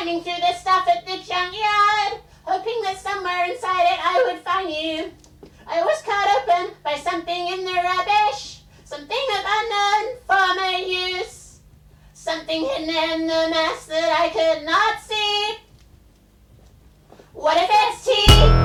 climbing through the stuff at the junkyard, hoping that somewhere inside it I would find you. I was cut open by something in the rubbish, something of unknown former use, something hidden in the mess that I could not see. What if it's tea?